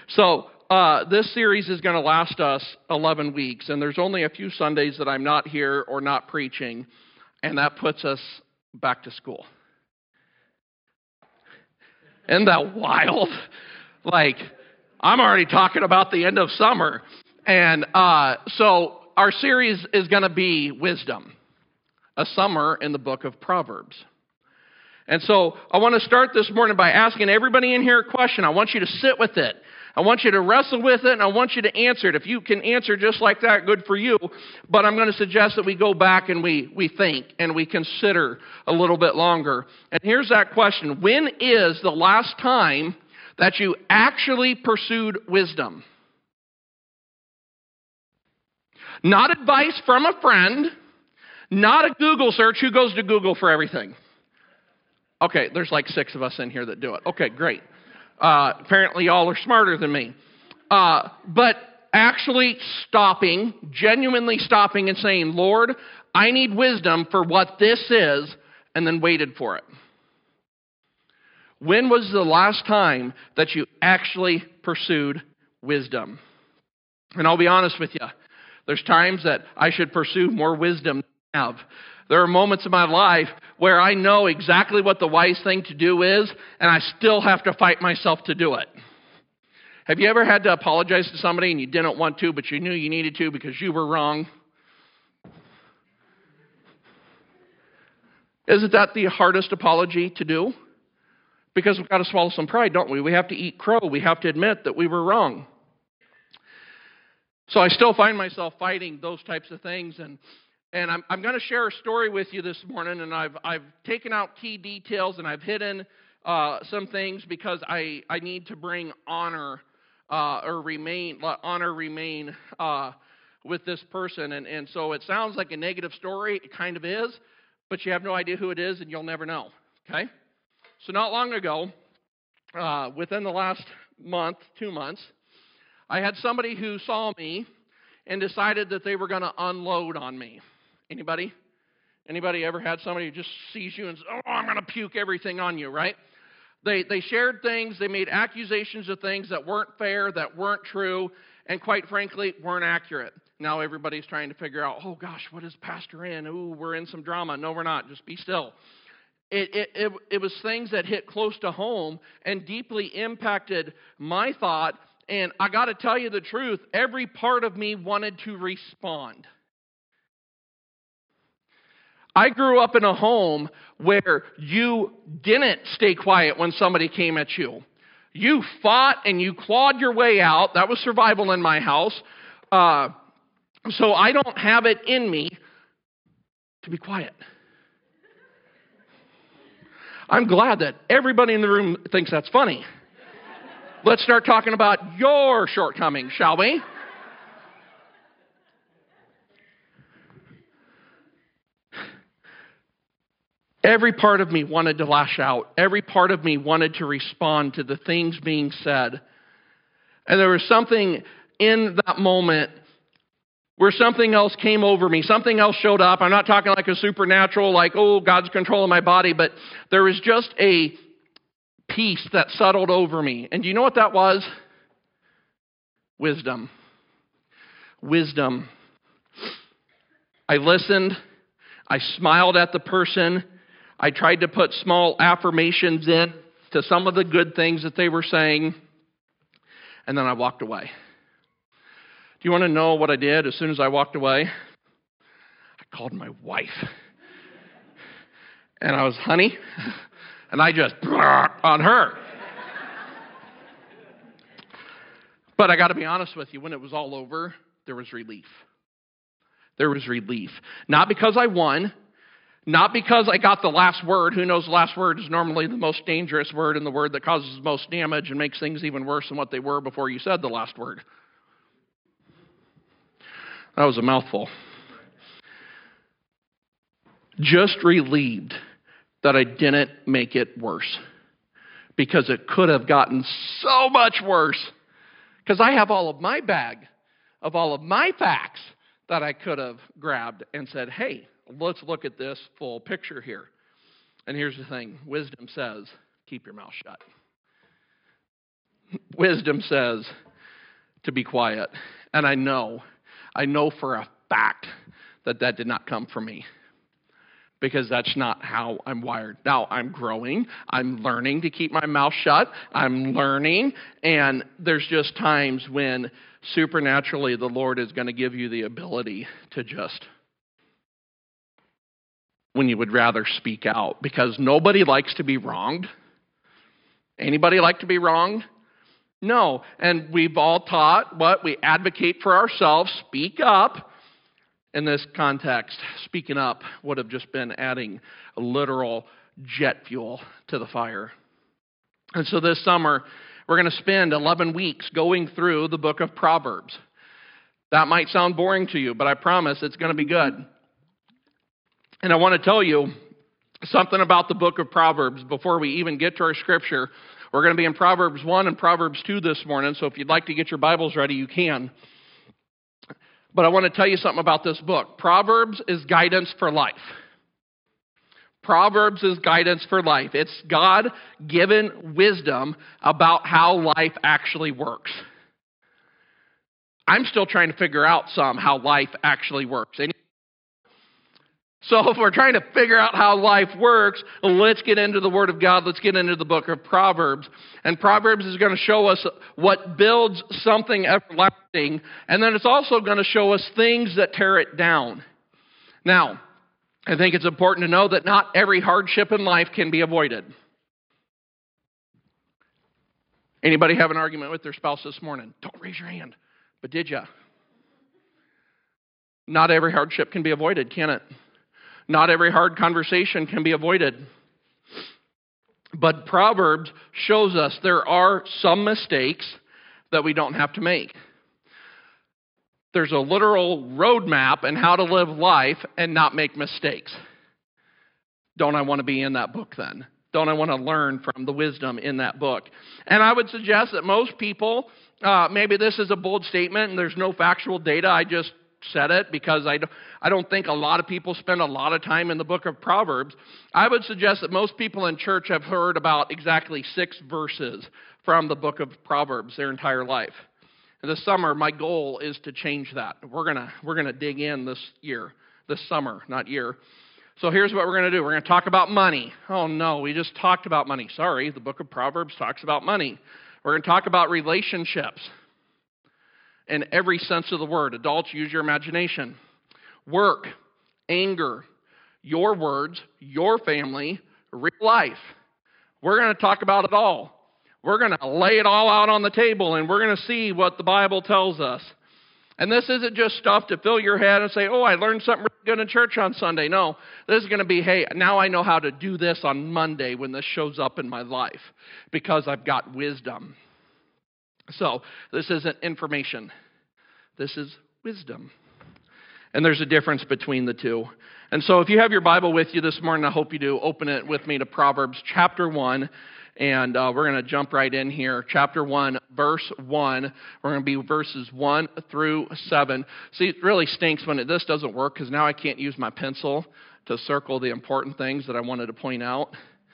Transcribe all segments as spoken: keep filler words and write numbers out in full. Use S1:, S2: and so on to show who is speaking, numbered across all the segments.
S1: So uh, this series is going to last us eleven weeks, and there's only a few Sundays that I'm not here or not preaching, and that puts us back to school. Isn't that wild? Like, I'm already talking about the end of summer. And uh, so our series is going to be Wisdom, a summer in the book of Proverbs. And so I want to start this morning by asking everybody in here a question. I want you to sit with it. I want you to wrestle with it, and I want you to answer it. If you can answer just like that, good for you. But I'm going to suggest that we go back and we, we think and we consider a little bit longer. And here's that question. When is the last time that you actually pursued wisdom? Not advice from a friend, not a Google search. Who goes to Google for everything? Okay, there's like six of us in here that do it. Okay, great. Uh, apparently y'all are smarter than me. Uh, but actually stopping, genuinely stopping and saying, Lord, I need wisdom for what this is, and then waited for it. When was the last time that you actually pursued wisdom? And I'll be honest with you. There's times that I should pursue more wisdom than I have. There are moments in my life where I know exactly what the wise thing to do is, and I still have to fight myself to do it. Have you ever had to apologize to somebody and you didn't want to, but you knew you needed to because you were wrong? Isn't that the hardest apology to do? Because we've got to swallow some pride, don't we? We have to eat crow. We have to admit that we were wrong. So I still find myself fighting those types of things, and And I'm, I'm going to share a story with you this morning, and I've I've taken out key details and I've hidden uh, some things because I, I need to bring honor uh, or remain let honor remain uh, with this person, and and so it sounds like a negative story. It kind of is, but you have no idea who it is, and you'll never know. Okay, so not long ago, uh, within the last month, two months, I had somebody who saw me and decided that they were going to unload on me. Anybody? Anybody ever had somebody who just sees you and says, oh, I'm going to puke everything on you, right? They they shared things, they made accusations of things that weren't fair, that weren't true, and quite frankly, weren't accurate. Now everybody's trying to figure out, oh gosh, what is Pastor in? Ooh, we're in some drama. No, we're not. Just be still. It, it, it, it was things that hit close to home and deeply impacted my thought. And I got to tell you the truth, every part of me wanted to respond. I grew up in a home where you didn't stay quiet when somebody came at you. You fought and you clawed your way out. That was survival in my house. Uh, so I don't have it in me to be quiet. I'm glad that everybody in the room thinks that's funny. Let's start talking about your shortcomings, shall we? Every part of me wanted to lash out. Every part of me wanted to respond to the things being said. And there was something in that moment where something else came over me. Something else showed up. I'm not talking like a supernatural, like, oh, God's controlling my body. But there was just a peace that settled over me. And do you know what that was? Wisdom. Wisdom. I listened. I smiled at the person. I tried to put small affirmations in to some of the good things that they were saying. And then I walked away. Do you want to know what I did as soon as I walked away? I called my wife. And I was, honey, and I just on her. But I got to be honest with you, when it was all over, there was relief. There was relief. Not because I won, not because I got the last word. Who knows, the last word is normally the most dangerous word and the word that causes the most damage and makes things even worse than what they were before you said the last word. That was a mouthful. Just relieved that I didn't make it worse, because it could have gotten so much worse, because I have all of my bag of all of my facts that I could have grabbed and said, hey, let's look at this full picture here. And here's the thing. Wisdom says, keep your mouth shut. Wisdom says to be quiet. And I know, I know for a fact that that did not come from me, because that's not how I'm wired. Now, I'm growing. I'm learning to keep my mouth shut. I'm learning. And there's just times when supernaturally the Lord is going to give you the ability to just, when you would rather speak out, because nobody likes to be wronged. Anybody like to be wronged? No. And we've all taught what? We advocate for ourselves, speak up. In this context, speaking up would have just been adding a literal jet fuel to the fire. And so this summer, we're going to spend eleven weeks going through the book of Proverbs. That might sound boring to you, but I promise it's going to be good. And I want to tell you something about the book of Proverbs before we even get to our scripture. We're going to be in Proverbs one and Proverbs two this morning, so if you'd like to get your Bibles ready, you can. But I want to tell you something about this book. Proverbs is guidance for life. Proverbs is guidance for life. It's God-given wisdom about how life actually works. I'm still trying to figure out some how life actually works. So if we're trying to figure out how life works, let's get into the Word of God. Let's get into the book of Proverbs. And Proverbs is going to show us what builds something everlasting, and then it's also going to show us things that tear it down. Now, I think it's important to know that not every hardship in life can be avoided. Anybody have an argument with their spouse this morning? Don't raise your hand. But did you? Not every hardship can be avoided, can it? Not every hard conversation can be avoided. But Proverbs shows us there are some mistakes that we don't have to make. There's a literal roadmap in how to live life and not make mistakes. Don't I want to be in that book then? Don't I want to learn from the wisdom in that book? And I would suggest that most people, uh, maybe this is a bold statement and there's no factual data, I just said it because I don't, I don't think a lot of people spend a lot of time in the book of Proverbs. I would suggest that most people in church have heard about exactly six verses from the book of Proverbs their entire life. And this summer, my goal is to change that. We're gonna we're gonna dig in this year, this summer, not year. So here's what we're gonna do. We're gonna talk about money. Oh no, we just talked about money. Sorry, the book of Proverbs talks about money. We're gonna talk about relationships. In every sense of the word. Adults, use your imagination. Work, anger, your words, your family, real life. We're going to talk about it all. We're going to lay it all out on the table, and we're going to see what the Bible tells us. And this isn't just stuff to fill your head and say, oh, I learned something really good in church on Sunday. No, this is going to be, hey, now I know how to do this on Monday when this shows up in my life because I've got wisdom. So this isn't information. This is wisdom. And there's a difference between the two. And so if you have your Bible with you this morning, I hope you do, open it with me to Proverbs chapter one. And uh, we're going to jump right in here. Chapter one, verse one. We're going to be verses one through seven. See, it really stinks when it, this doesn't work because now I can't use my pencil to circle the important things that I wanted to point out.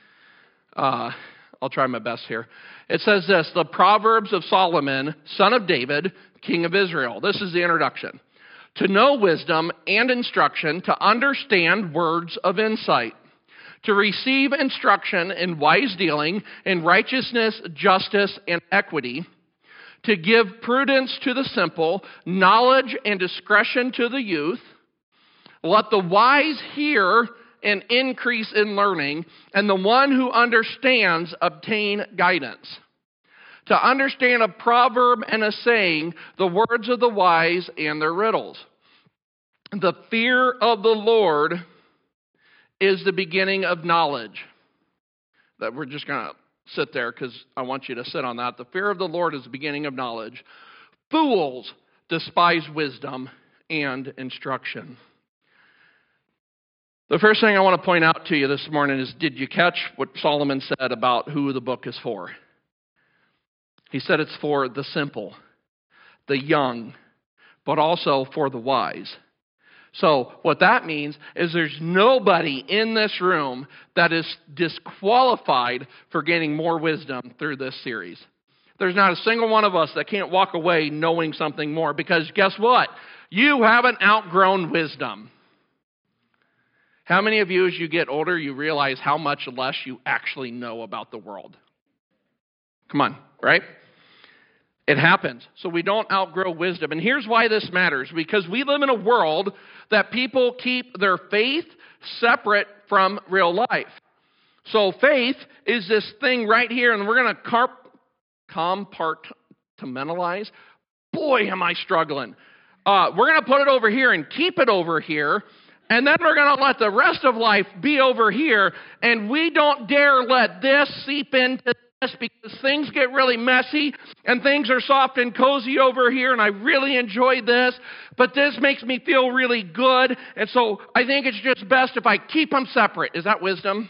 S1: Uh I'll try my best here. It says this, the Proverbs of Solomon, son of David, king of Israel. This is the introduction. To know wisdom and instruction, to understand words of insight, to receive instruction in wise dealing, in righteousness, justice, and equity, to give prudence to the simple, knowledge and discretion to the youth. Let the wise hear an increase in learning, and the one who understands obtain guidance. To understand a proverb and a saying, the words of the wise and their riddles. The fear of the Lord is the beginning of knowledge. That we're just going to sit there because I want you to sit on that. The fear of the Lord is the beginning of knowledge. Fools despise wisdom and instruction. The first thing I want to point out to you this morning is, did you catch what Solomon said about who the book is for? He said it's for the simple, the young, but also for the wise. So what that means is there's nobody in this room that is disqualified for gaining more wisdom through this series. There's not a single one of us that can't walk away knowing something more, because guess what? You haven't outgrown wisdom. How many of you, as you get older, you realize how much less you actually know about the world? Come on, right? It happens. So we don't outgrow wisdom. And here's why this matters. Because we live in a world that people keep their faith separate from real life. So faith is this thing right here, and we're going to carp- compartmentalize. Boy, am I struggling. Uh, we're going to put it over here and keep it over here. And then we're going to let the rest of life be over here. And we don't dare let this seep into this, because things get really messy and things are soft and cozy over here. And I really enjoy this. But this makes me feel really good. And so I think it's just best if I keep them separate. Is that wisdom?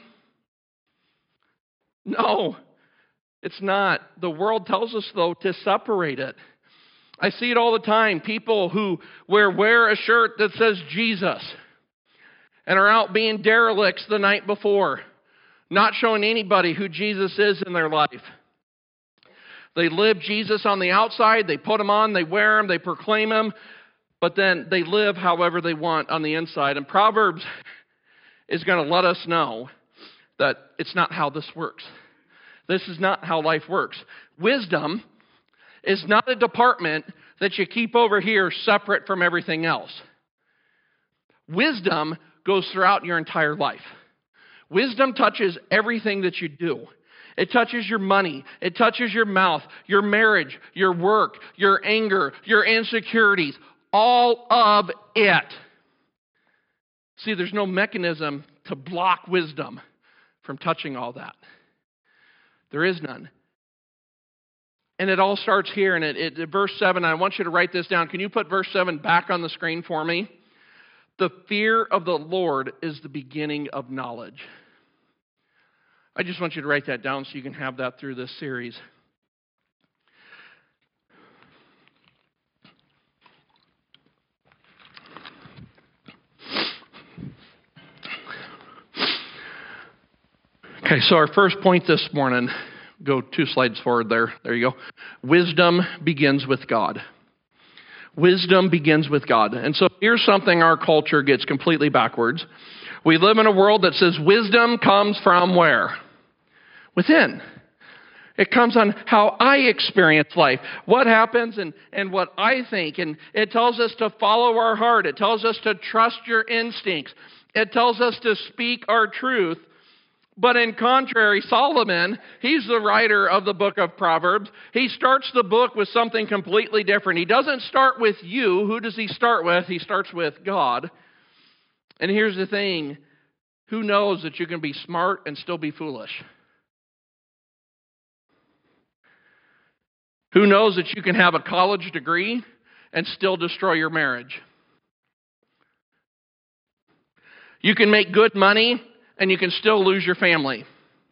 S1: No, it's not. The world tells us, though, to separate it. I see it all the time. People who wear, wear a shirt that says Jesus and are out being derelicts the night before, not showing anybody who Jesus is in their life. They live Jesus on the outside, they put him on, they wear him, they proclaim him, but then they live however they want on the inside. And Proverbs is going to let us know that it's not how this works. This is not how life works. Wisdom is not a department that you keep over here separate from everything else. Wisdom goes throughout your entire life. Wisdom touches everything that you do. It touches your money. It touches your mouth, your marriage, your work, your anger, your insecurities, all of it. See, there's no mechanism to block wisdom from touching all that. There is none. And it all starts here, and it, it, verse seven, I want you to write this down. Can you put verse seven back on the screen for me? The fear of the Lord is the beginning of knowledge. I just want you to write that down so you can have that through this series. Okay, so our first point this morning, go two slides forward there. There you go. Wisdom begins with God. Wisdom begins with God. And so here's something our culture gets completely backwards. We live in a world that says wisdom comes from where? Within. It comes on how I experience life, what happens and, and what I think. And it tells us to follow our heart. It tells us to trust your instincts. It tells us to speak our truth. But in contrary, Solomon, he's the writer of the book of Proverbs. He starts the book with something completely different. He doesn't start with you. Who does he start with? He starts with God. And here's the thing. Who knows that you can be smart and still be foolish? Who knows that you can have a college degree and still destroy your marriage? You can make good money and you can still lose your family.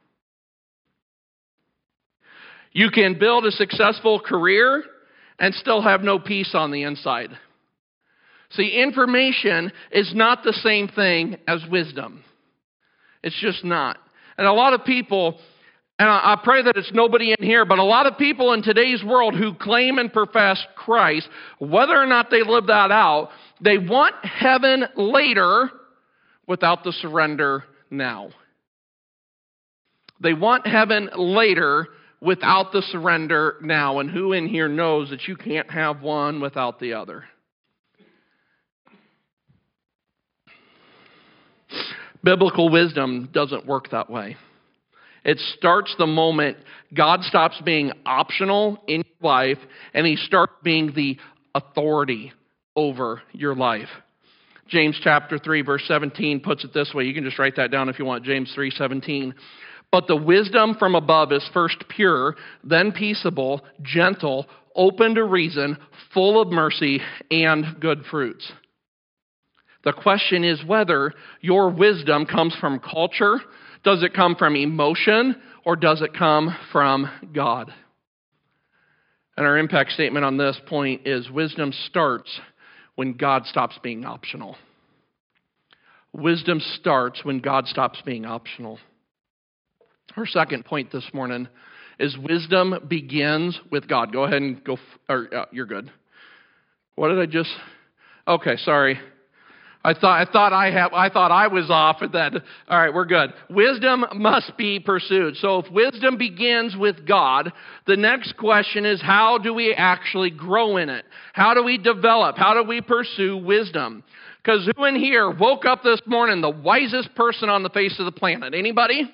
S1: You can build a successful career and still have no peace on the inside. See, information is not the same thing as wisdom. It's just not. And a lot of people, and I pray that it's nobody in here, but a lot of people in today's world who claim and profess Christ, whether or not they live that out, they want heaven later without the surrender now. They want heaven later without the surrender now. And who in here knows that you can't have one without the other? Biblical wisdom doesn't work that way. It starts the moment God stops being optional in your life and he starts being the authority over your life. James chapter three, verse seventeen puts it this way. You can just write that down if you want. James three seventeen. But the wisdom from above is first pure, then peaceable, gentle, open to reason, full of mercy and good fruits. The question is whether your wisdom comes from culture, does it come from emotion, or does it come from God? And our impact statement on this point is wisdom starts when God stops being optional. Wisdom starts when God stops being optional. Our second point this morning is wisdom begins with God. Go ahead and go, or uh, you're good. What did I just, okay, sorry. I thought I thought I have I thought I was off at that. All right, we're good. Wisdom must be pursued. So if wisdom begins with God, the next question is, how do we actually grow in it? How do we develop? How do we pursue wisdom? Because who in here woke up this morning the wisest person on the face of the planet? Anybody?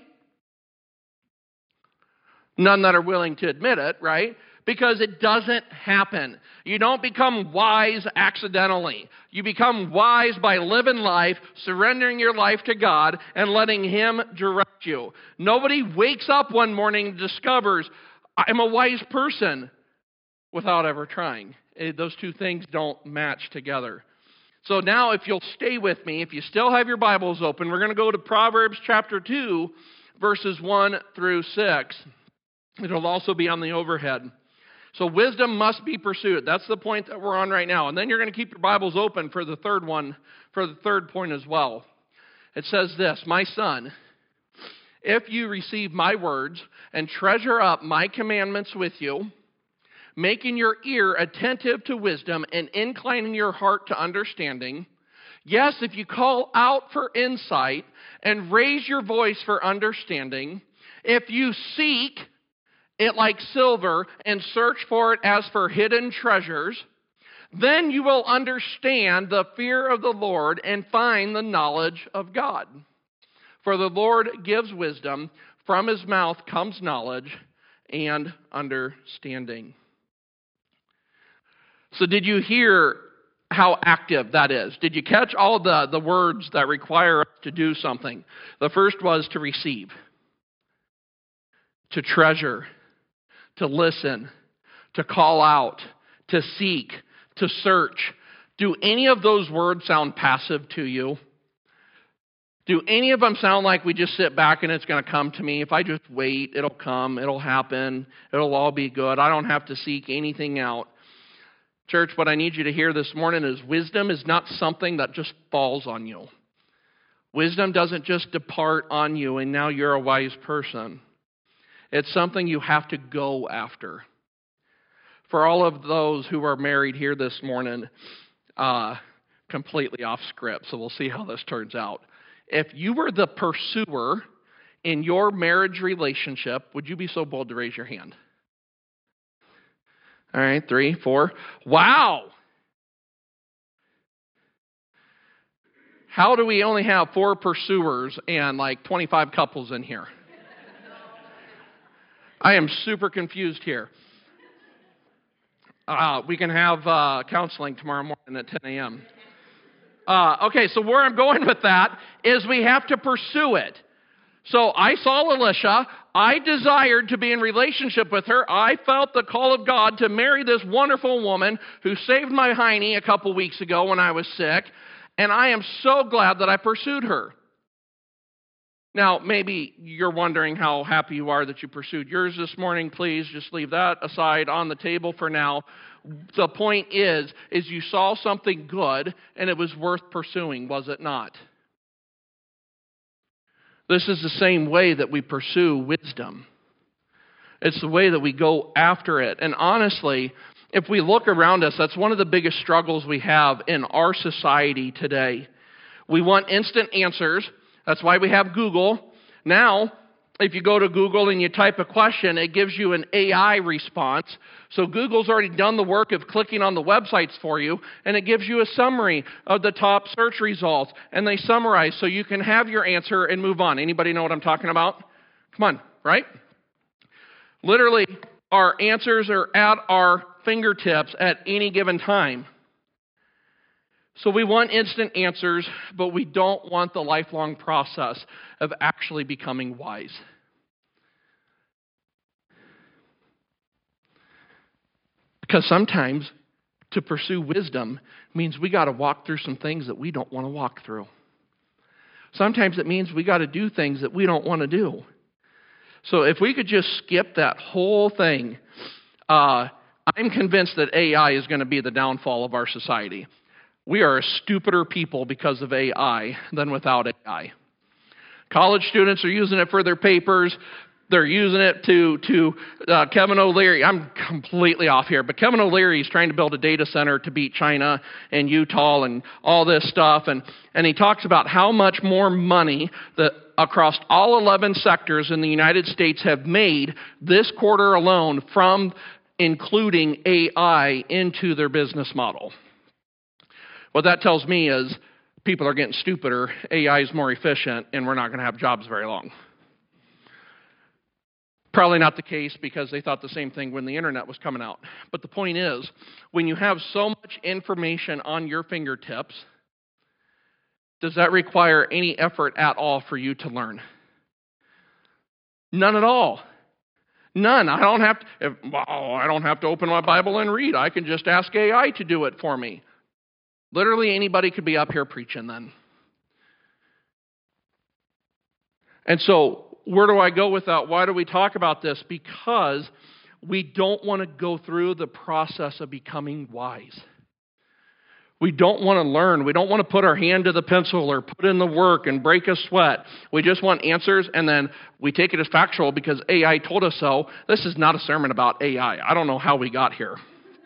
S1: None that are willing to admit it, right? Because it doesn't happen. You don't become wise accidentally. You become wise by living life, surrendering your life to God, and letting Him direct you. Nobody wakes up one morning and discovers, I'm a wise person, without ever trying. Those two things don't match together. So now if you'll stay with me, if you still have your Bibles open, we're going to go to Proverbs chapter two, verses one through six. It'll also be on the overhead. So wisdom must be pursued. That's the point that we're on right now. And then you're going to keep your Bibles open for the third one, for the third point as well. It says this, my son, if you receive my words and treasure up my commandments with you, making your ear attentive to wisdom and inclining your heart to understanding, yes, if you call out for insight and raise your voice for understanding, if you seek it like silver and search for it as for hidden treasures, then you will understand the fear of the Lord and find the knowledge of God. For the Lord gives wisdom, from His mouth comes knowledge and understanding. So did you hear how active that is? Did you catch all the, the words that require us to do something? The first was to receive, to treasure, to listen, to call out, to seek, to search. Do any of those words sound passive to you? Do any of them sound like we just sit back and it's going to come to me? If I just wait, it'll come, it'll happen, it'll all be good. I don't have to seek anything out. Church, what I need you to hear this morning is wisdom is not something that just falls on you. Wisdom doesn't just depart on you and now you're a wise person. It's something you have to go after. For all of those who are married here this morning, uh, completely off script, so we'll see how this turns out. If you were the pursuer in your marriage relationship, would you be so bold to raise your hand? All right, three, four. Wow! How do we only have four pursuers and like twenty-five couples in here? I am super confused here. Uh, we can have uh, counseling tomorrow morning at ten a.m. Uh, okay, so where I'm going with that is we have to pursue it. So I saw Alicia. I desired to be in relationship with her. I felt the call of God to marry this wonderful woman who saved my hiney a couple weeks ago when I was sick. And I am so glad that I pursued her. Now, maybe you're wondering how happy you are that you pursued yours this morning. Please just leave that aside on the table for now. The point is, is you saw something good and it was worth pursuing, was it not? This is the same way that we pursue wisdom. It's the way that we go after it. And honestly, if we look around us, that's one of the biggest struggles we have in our society today. We want instant answers. That's why we have Google. Now, if you go to Google and you type a question, it gives you an A I response. So Google's already done the work of clicking on the websites for you, and it gives you a summary of the top search results. And they summarize so you can have your answer and move on. Anybody know what I'm talking about? Come on, right? Literally, our answers are at our fingertips at any given time. So we want instant answers, but we don't want the lifelong process of actually becoming wise. Because sometimes to pursue wisdom means we got to walk through some things that we don't want to walk through. Sometimes it means we got to do things that we don't want to do. So if we could just skip that whole thing, uh, I'm convinced that A I is going to be the downfall of our society. We are a stupider people because of A I than without A I. College students are using it for their papers. They're using it to, to uh, Kevin O'Leary. I'm completely off here, but Kevin O'Leary is trying to build a data center to beat China and Utah and all this stuff. And, and he talks about how much more money that across all eleven sectors in the United States have made this quarter alone from including A I into their business model. What that tells me is people are getting stupider, A I is more efficient, and we're not going to have jobs very long. Probably not the case because they thought the same thing when the internet was coming out. But the point is, when you have so much information on your fingertips, does that require any effort at all for you to learn? None at all. None. I don't have to, if, oh, I don't have to open my Bible and read. I can just ask A I to do it for me. Literally anybody could be up here preaching then. And so, where do I go with that? Why do we talk about this? Because we don't want to go through the process of becoming wise. We don't want to learn. We don't want to put our hand to the pencil or put in the work and break a sweat. We just want answers, and then we take it as factual because A I told us so. This is not a sermon about A I. I don't know how we got here.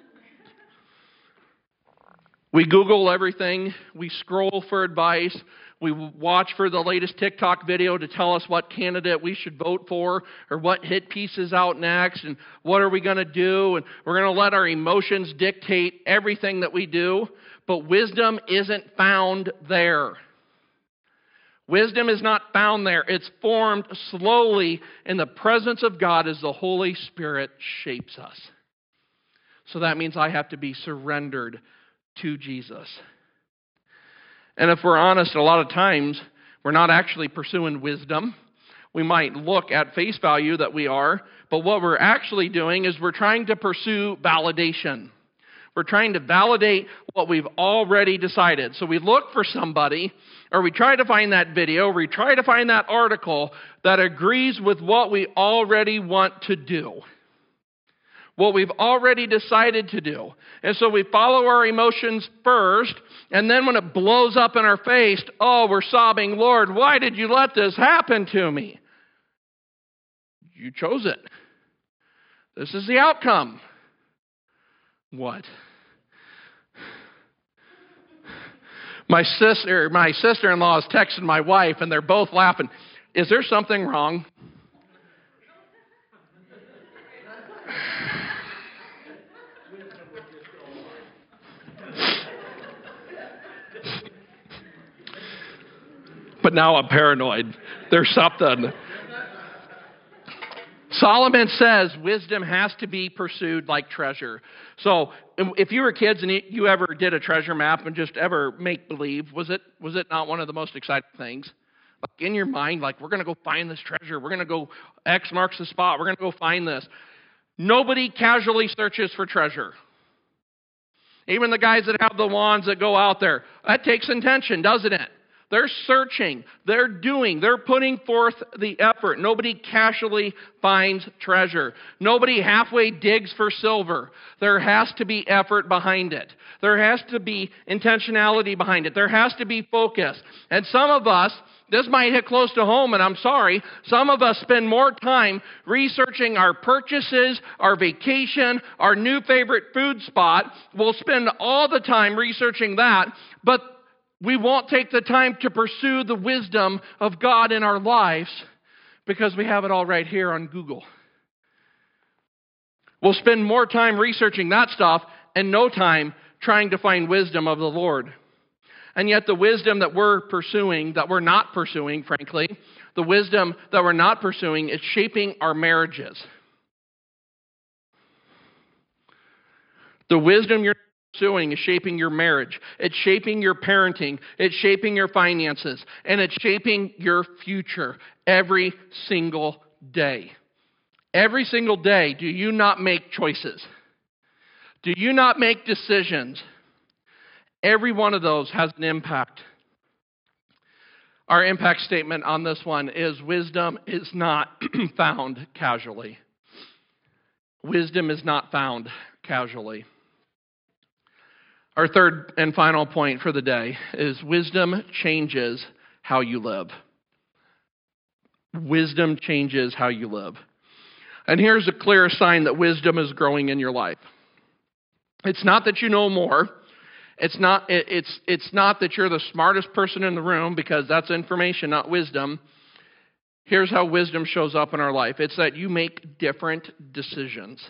S1: We Google everything. We scroll for advice. We watch for the latest TikTok video to tell us what candidate we should vote for or what hit piece is out next and what are we going to do. And we're going to let our emotions dictate everything that we do. But wisdom isn't found there. Wisdom is not found there. It's formed slowly in the presence of God as the Holy Spirit shapes us. So that means I have to be surrendered to Jesus. And if we're honest, a lot of times we're not actually pursuing wisdom. We might look at face value that we are, but what we're actually doing is we're trying to pursue validation. We're trying to validate what we've already decided. So we look for somebody, or we try to find that video, or we try to find that article that agrees with what we already want to do. What we've already decided to do. And so we follow our emotions first, and then when it blows up in our face, oh, we're sobbing, Lord, why did you let this happen to me? You chose it. This is the outcome. What? My sister, my sister-in-law is texting my wife, and they're both laughing. Is there something wrong? But now I'm paranoid. There's something. Solomon says wisdom has to be pursued like treasure. So if you were kids and you ever did a treasure map and just ever make believe, was it was it not one of the most exciting things? Like in your mind, like we're going to go find this treasure. We're going to go, X marks the spot. We're going to go find this. Nobody casually searches for treasure. Even the guys that have the wands that go out there. That takes intention, doesn't it? They're searching, they're doing, they're putting forth the effort. Nobody casually finds treasure. Nobody halfway digs for silver. There has to be effort behind it. There has to be intentionality behind it. There has to be focus. And some of us, this might hit close to home, and I'm sorry, some of us spend more time researching our purchases, our vacation, our new favorite food spot. We'll spend all the time researching that, but we won't take the time to pursue the wisdom of God in our lives because we have it all right here on Google. We'll spend more time researching that stuff and no time trying to find wisdom of the Lord. And yet the wisdom that we're pursuing, that we're not pursuing, frankly, the wisdom that we're not pursuing is shaping our marriages. The wisdom you're pursuing is shaping your marriage. It's shaping your parenting. It's shaping your finances. And it's shaping your future every single day. Every single day, do you not make choices? Do you not make decisions? Every one of those has an impact. Our impact statement on this one is wisdom is not found casually. Wisdom is not found casually. Our third and final point for the day is wisdom changes how you live. Wisdom changes how you live. And here's a clear sign that wisdom is growing in your life. It's not that you know more. It's not, it, it's, it's not that you're the smartest person in the room, because that's information, not wisdom. Here's how wisdom shows up in our life. It's that you make different decisions.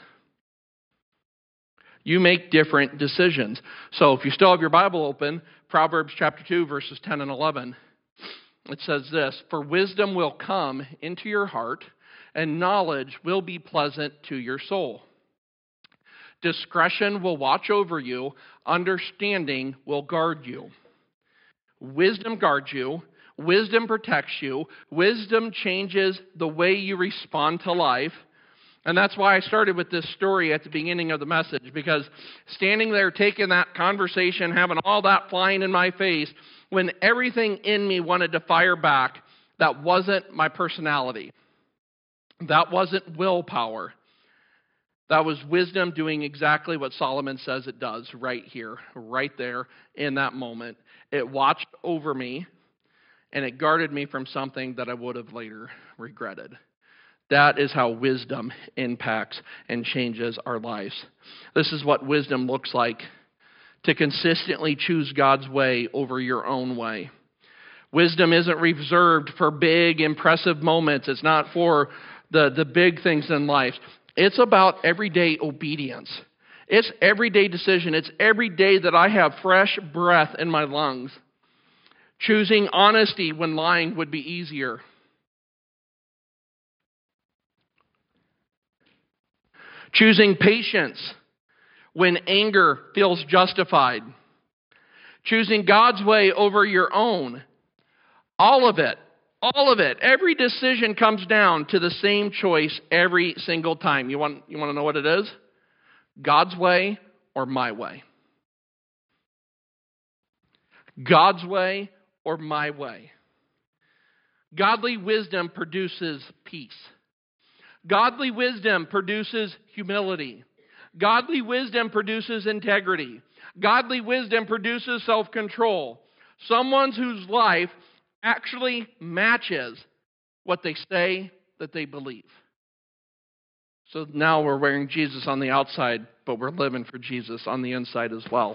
S1: You make different decisions. So if you still have your Bible open, Proverbs chapter two, verses ten and eleven. It says this: "For wisdom will come into your heart, and knowledge will be pleasant to your soul. Discretion will watch over you, understanding will guard you." Wisdom guards you. Wisdom protects you. Wisdom changes the way you respond to life. And that's why I started with this story at the beginning of the message, because standing there taking that conversation, having all that flying in my face, when everything in me wanted to fire back, that wasn't my personality. That wasn't willpower. That was wisdom doing exactly what Solomon says it does right here, right there in that moment. It watched over me, and it guarded me from something that I would have later regretted. That is how wisdom impacts and changes our lives. This is what wisdom looks like: to consistently choose God's way over your own way. Wisdom isn't reserved for big, impressive moments. It's not for the, the big things in life. It's about everyday obedience. It's everyday decision. It's every day that I have fresh breath in my lungs. Choosing honesty when lying would be easier. Choosing patience when anger feels justified. Choosing God's way over your own. All of it. All of it. Every decision comes down to the same choice every single time. You want, you want to know what it is? God's way or my way? God's way or my way? Godly wisdom produces peace. Godly wisdom produces humility. Godly wisdom produces integrity. Godly wisdom produces self-control. Someone whose life actually matches what they say that they believe. So now we're wearing Jesus on the outside, but we're living for Jesus on the inside as well.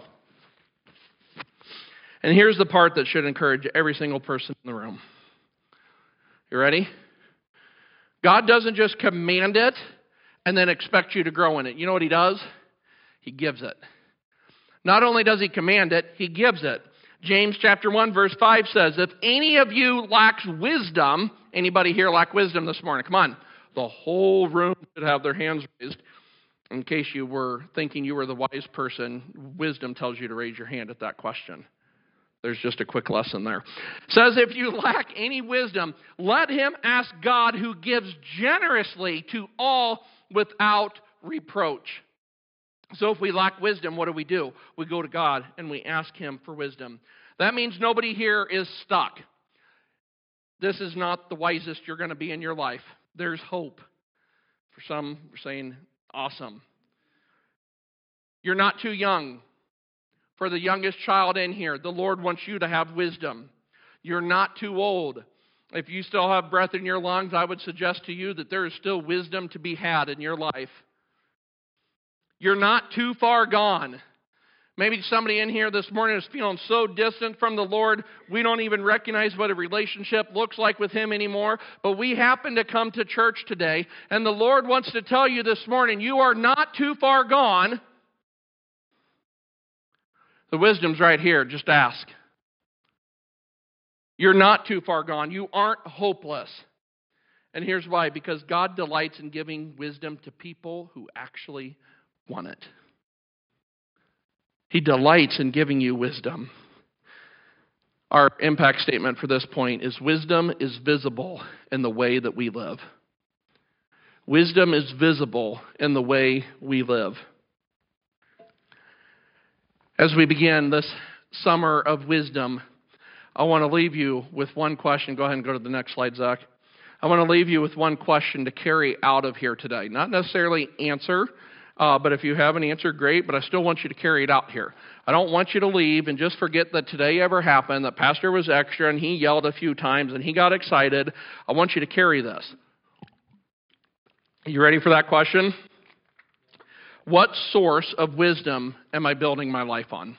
S1: And here's the part that should encourage every single person in the room. You ready? God doesn't just command it and then expect you to grow in it. You know what he does? He gives it. Not only does he command it, he gives it. James chapter one verse five says, "If any of you lacks wisdom," anybody here lack wisdom this morning? Come on. The whole room should have their hands raised. In case you were thinking you were the wise person, wisdom tells you to raise your hand at that question. There's just a quick lesson there. It says, "If you lack any wisdom, let him ask God, who gives generously to all without reproach." So if we lack wisdom, what do we do? We go to God and we ask him for wisdom. That means nobody here is stuck. This is not the wisest you're going to be in your life. There's hope. For some, we're saying, awesome. You're not too young. For the youngest child in here, the Lord wants you to have wisdom. You're not too old. If you still have breath in your lungs, I would suggest to you that there is still wisdom to be had in your life. You're not too far gone. Maybe somebody in here this morning is feeling so distant from the Lord, we don't even recognize what a relationship looks like with him anymore. But we happen to come to church today, and the Lord wants to tell you this morning, you are not too far gone. The wisdom's right here. Just ask. You're not too far gone. You aren't hopeless. And here's why. Because God delights in giving wisdom to people who actually want it. He delights in giving you wisdom. Our impact statement for this point is: wisdom is visible in the way that we live. Wisdom is visible in the way we live. As we begin this summer of wisdom, I want to leave you with one question. Go ahead and go to the next slide, Zach. I want to leave you with one question to carry out of here today. Not necessarily answer. Uh, but if you have an answer, great, but I still want you to carry it out here. I don't want you to leave and just forget that today ever happened, that Pastor was extra and he yelled a few times and he got excited. I want you to carry this. You ready for that question? What source of wisdom am I building my life on?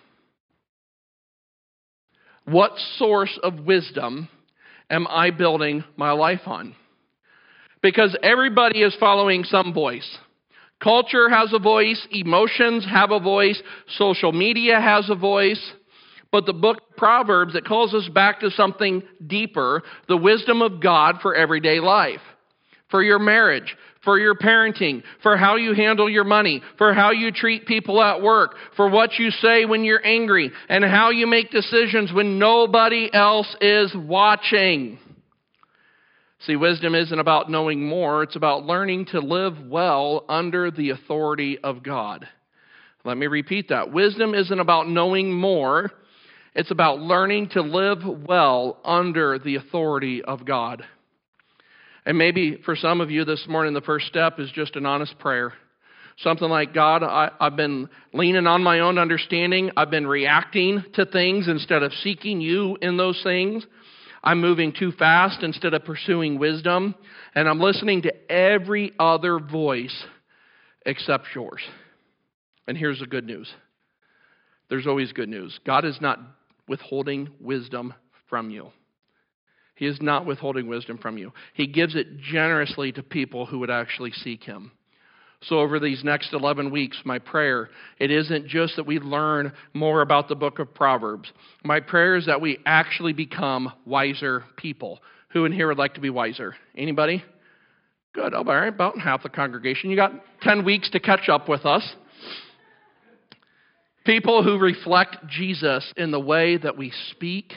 S1: What source of wisdom am I building my life on? Because everybody is following some voice. Culture has a voice, emotions have a voice, social media has a voice, but the book of Proverbs, it calls us back to something deeper, the wisdom of God for everyday life, for your marriage, for your parenting, for how you handle your money, for how you treat people at work, for what you say when you're angry, and how you make decisions when nobody else is watching. See, wisdom isn't about knowing more. It's about learning to live well under the authority of God. Let me repeat that. Wisdom isn't about knowing more. It's about learning to live well under the authority of God. And maybe for some of you this morning, the first step is just an honest prayer. Something like, God, I, I've been leaning on my own understanding. I've been reacting to things instead of seeking you in those things. I'm moving too fast instead of pursuing wisdom. And I'm listening to every other voice except yours. And here's the good news. There's always good news. God is not withholding wisdom from you. He is not withholding wisdom from you. He gives it generously to people who would actually seek him. So over these next eleven weeks, my prayer, it isn't just that we learn more about the book of Proverbs. My prayer is that we actually become wiser people. Who in here would like to be wiser? Anybody? Good. Oh, all right, about half the congregation. You got ten weeks to catch up with us. People who reflect Jesus in the way that we speak,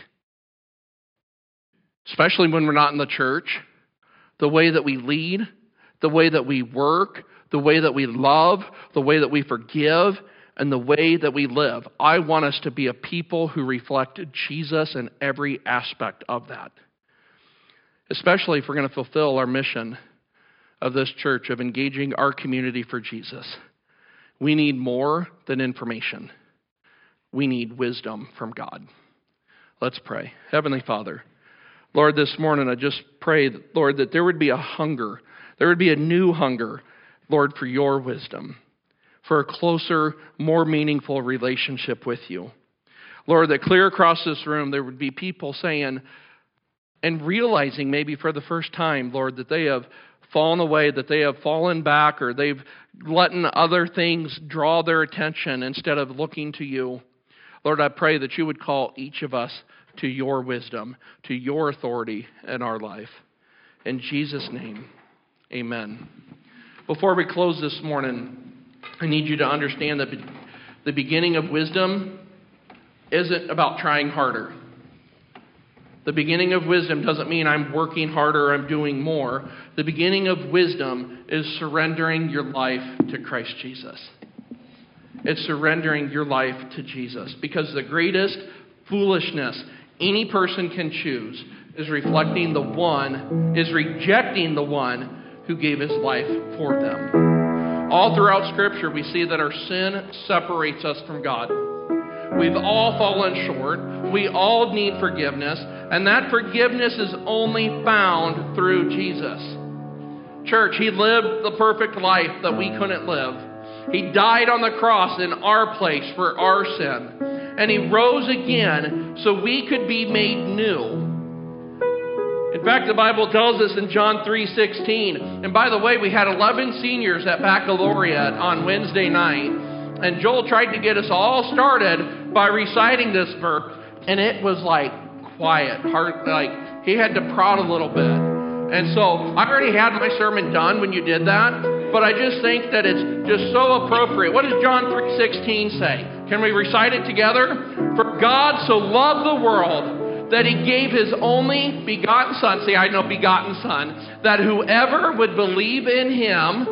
S1: especially when we're not in the church, the way that we lead, the way that we work, the way that we love, the way that we forgive, and the way that we live. I want us to be a people who reflect Jesus in every aspect of that. Especially if we're going to fulfill our mission of this church of engaging our community for Jesus. We need more than information. We need wisdom from God. Let's pray. Heavenly Father, Lord, this morning I just pray, Lord, that there would be a hunger. There would be a new hunger, Lord, for your wisdom, for a closer, more meaningful relationship with you. Lord, that clear across this room, there would be people saying and realizing maybe for the first time, Lord, that they have fallen away, that they have fallen back, or they've let other things draw their attention instead of looking to you. Lord, I pray that you would call each of us to your wisdom, to your authority in our life. In Jesus' name, amen. Before we close this morning, I need you to understand that the beginning of wisdom isn't about trying harder. The beginning of wisdom doesn't mean I'm working harder or I'm doing more. The beginning of wisdom is surrendering your life to Christ Jesus. It's surrendering your life to Jesus. Because the greatest foolishness any person can choose is reflecting the one, is rejecting the one who gave his life for them. All throughout Scripture, we see that our sin separates us from God. We've all fallen short. We all need forgiveness. And that forgiveness is only found through Jesus. Church, he lived the perfect life that we couldn't live. He died on the cross in our place for our sin. And he rose again so we could be made new. In fact, the Bible tells us in John three sixteen, and by the way, we had eleven seniors at Baccalaureate on Wednesday night, and Joel tried to get us all started by reciting this verse, and it was like quiet, hard, like he had to prod a little bit. And so I already had my sermon done when you did that, but I just think that it's just so appropriate. What does John three sixteen say? Can we recite it together? For God so loved the world that he gave his only begotten Son, see, I know begotten Son, that whoever would believe in him,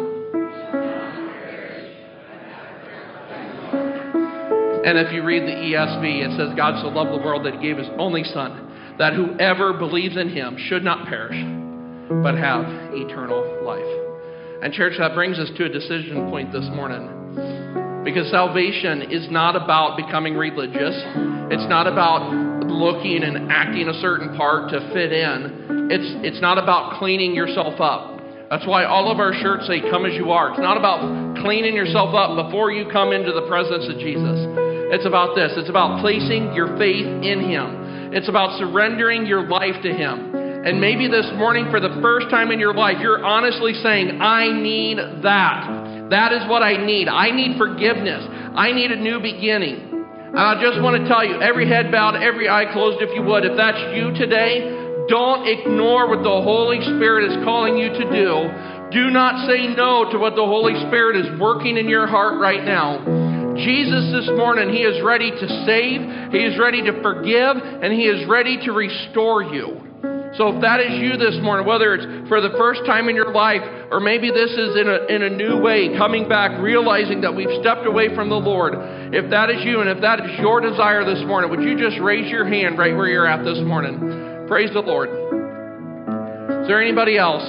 S1: and if you read the E S V, it says, God so loved the world that he gave his only Son, that whoever believes in him should not perish, but have eternal life. And church, that brings us to a decision point this morning. Because salvation is not about becoming religious. It's not about looking and acting a certain part to fit in. It's, it's not about cleaning yourself up. That's why all of our shirts say, come as you are. It's not about cleaning yourself up before you come into the presence of Jesus. It's about this. It's about placing your faith in Him. It's about surrendering your life to Him. And maybe this morning, for the first time in your life, you're honestly saying, I need that. That is what I need. I need forgiveness. I need a new beginning. And I just want to tell you, every head bowed, every eye closed if you would, if that's you today, don't ignore what the Holy Spirit is calling you to do. Do not say no to what the Holy Spirit is working in your heart right now. Jesus this morning, He is ready to save, He is ready to forgive, and He is ready to restore you. So if that is you this morning, whether it's for the first time in your life, or maybe this is in a, in a new way, coming back, realizing that we've stepped away from the Lord, if that is you and if that is your desire this morning, would you just raise your hand right where you're at this morning? Praise the Lord. Is there anybody else?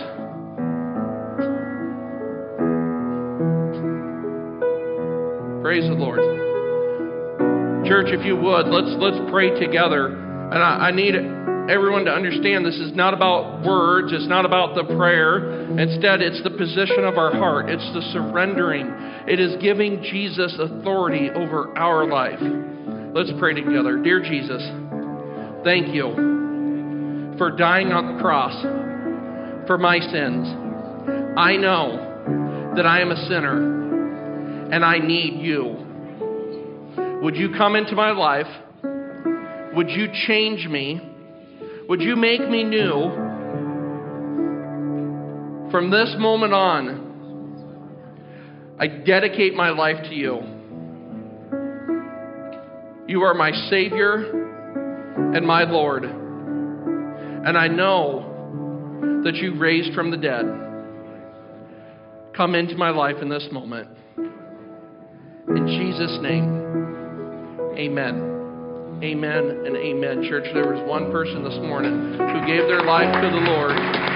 S1: Praise the Lord. Church, if you would, let's let's pray together. And I, I need everyone to understand this is not about words. It's not about the prayer. Instead, it's the position of our heart. It's the surrendering. It is giving Jesus authority over our life. Let's pray together. Dear Jesus, thank you for dying on the cross for my sins. I know that I am a sinner and I need you. Would you come into my life? Would you change me? Would you make me new? From this moment on, I dedicate my life to you. You are my Savior and my Lord. And I know that you raised from the dead. Come into my life in this moment. In Jesus' name, amen. Amen and amen. Church, there was one person this morning who gave their life to the Lord.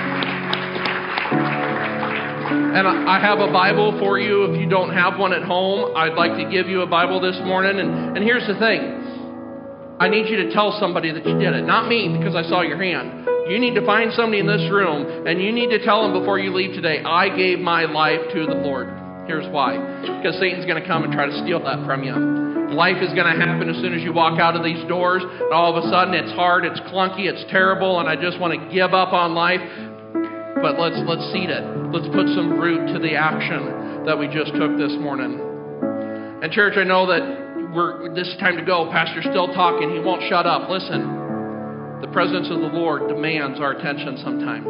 S1: And I have a Bible for you. If you don't have one at home, I'd like to give you a Bible this morning. And, and here's the thing. I need you to tell somebody that you did it. Not me, because I saw your hand. You need to find somebody in this room, and you need to tell them before you leave today, I gave my life to the Lord. Here's why. Because Satan's going to come and try to steal that from you. Life is going to happen as soon as you walk out of these doors. And all of a sudden, it's hard, it's clunky, it's terrible, and I just want to give up on life. But let's let's seed it. Let's put some root to the action that we just took this morning. And church, I know that we're this is time to go. Pastor's still talking. He won't shut up. Listen, the presence of the Lord demands our attention sometimes.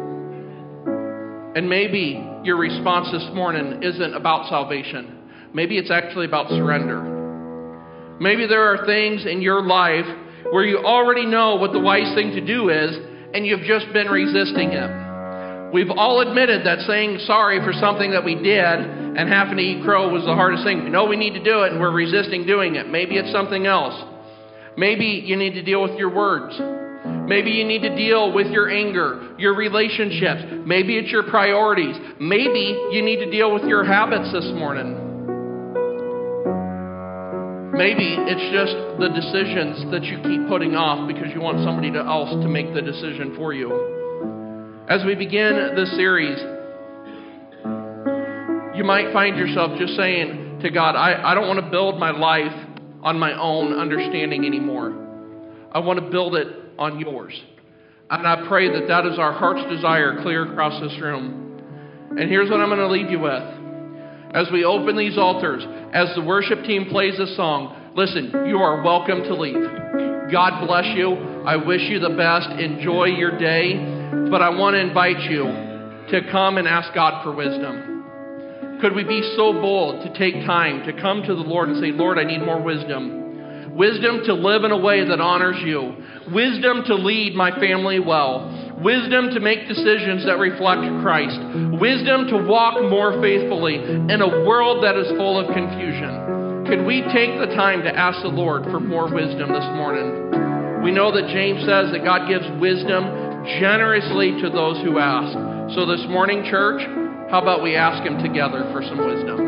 S1: And maybe your response this morning isn't about salvation. Maybe it's actually about surrender. Maybe there are things in your life where you already know what the wise thing to do is, and you've just been resisting it. We've all admitted that saying sorry for something that we did and having to eat crow was the hardest thing. We know we need to do it, and we're resisting doing it. Maybe it's something else. Maybe you need to deal with your words. Maybe you need to deal with your anger, your relationships. Maybe it's your priorities. Maybe you need to deal with your habits this morning. Maybe it's just the decisions that you keep putting off because you want somebody else to make the decision for you. As we begin this series, you might find yourself just saying to God, I, I don't want to build my life on my own understanding anymore. I want to build it on yours. And I pray that that is our heart's desire clear across this room. And here's what I'm going to leave you with. As we open these altars, as the worship team plays this song, listen, you are welcome to leave. God bless you. I wish you the best. Enjoy your day. But I want to invite you to come and ask God for wisdom. Could we be so bold to take time to come to the Lord and say, Lord, I need more wisdom. Wisdom to live in a way that honors you. Wisdom to lead my family well. Wisdom to make decisions that reflect Christ. Wisdom to walk more faithfully in a world that is full of confusion. Could we take the time to ask the Lord for more wisdom this morning? We know that James says that God gives wisdom generously to those who ask. So this morning, church, how about we ask Him together for some wisdom?